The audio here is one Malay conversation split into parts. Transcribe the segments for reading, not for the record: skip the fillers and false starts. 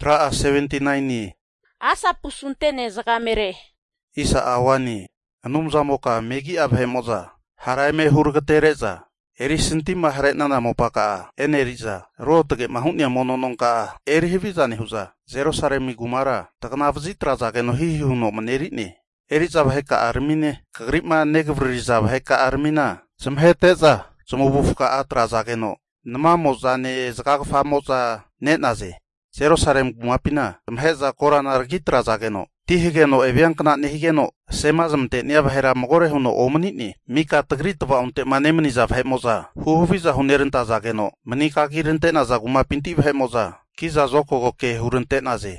Tra 79 ni. Asa pusuntene zakamere. Isa awani. Anum zamoka megi abhe moza. Haraime hurgatereza. Eri sintima haretnana mopaka. Eneriza. Rotege mahunya mononongka. Eri hivizani huza. Jerusalemi gumara. Taknavzi trazake no hihuno maneritni. Eriza baheka armine. Kagripma negvriza baheka armina. Zemheteza. Zumubufka atrazake no. Nama moza ne zakakfa moza netnaze. Jerusalem gumapina. Zemheza korana rgitra zageno. Tihigeno eviankna nihigeno. Semazamte niabahera mogore huno omanitni. Mika tagritva unte manemniza vhemoza. Huhuviza hunerenta zageno. Manika kirente naza gumapinti vhemoza. Kiza zoko goke hurente naze.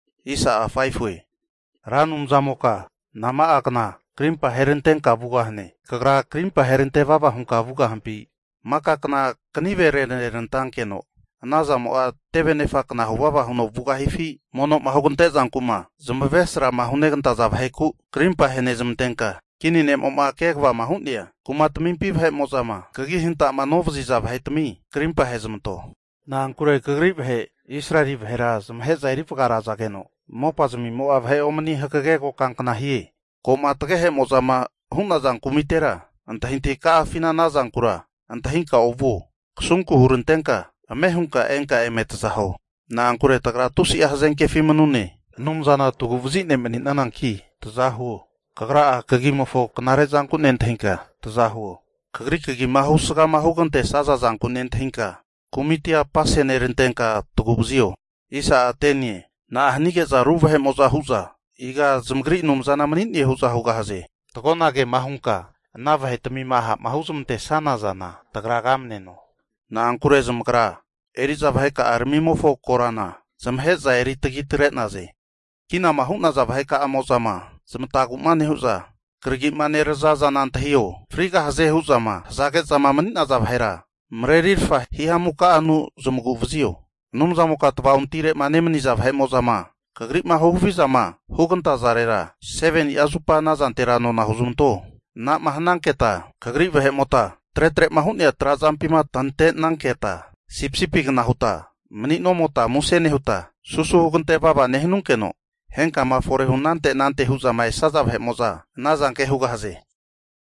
Isa a faifwe. Ranum zamoka. Nama akna. Krimpa herenten kabugahne. Kagra krimpa herente vava hun kabugahampi. Maka kna kanivere rentankeno. Naza moa tevenefa kna huwava huno bugahifi. Mono mahugunte zankuma. Zumvesra mahuneganta zavheku. Krimpa henezmtenka. Kini nem oma kekva mahundia. Kumatmimpi vhemozama. Kagihinta manovzi zavhetmi. Krimpa hezmto. Na ankure kagrib he. Israeli vhera zumheza iripagara zageno. Mopazmi moa vhe omani hakageko kankna hie. Komatge he mozama huna zankumitera. Antahinti ka afina na zankura. Antahinka ovu. Ksunku huruntenka. Amehunka enka emetzaho. Na ankure tagra tusi ahzenke fimanune. Numzana tuguvzine meninananki. Tzahu. Kagra kagimofo kanare zanku nenthinka. Tzahu. Kagri kagimahusga mahugante saza zanku nenthinka. Kumitia pasene rentenka tuguvzio. Isa atenie. Na ahnike za ruvahe mozahuza. Iga zmgri numzana menitni huzahuga haze. Tagonage mahunka. Navahe tami maha mahuzumte sana zana. Tagra gamneno. Na ankure zmgra. Eriza vaheka armimofo korana. Zmheza eri tagitretnaze. Kina mahuna za vaheka amozama. Zmtagumane huza. Krigimane reza zanantahio. Friga haze huzama. Zake zama menitna za vahera. Mrerirfa hihamuka anu zmguvzio. Numzamuka tvauntire manemni za vahemozama. Kagripma huvizama. Huganta zarera. 7 yazupa nazanterano na huzumto. Na mahananketa. Kagrip vahemota. Tretre mahunya trazampima tante nanketa. Sipsipik nahuta. Menitno mota musene huta. Susu hugante baba nehinunkeno. Henka ma fore hunante nante huzama esaza vhemoza. Nazanke hugahaze.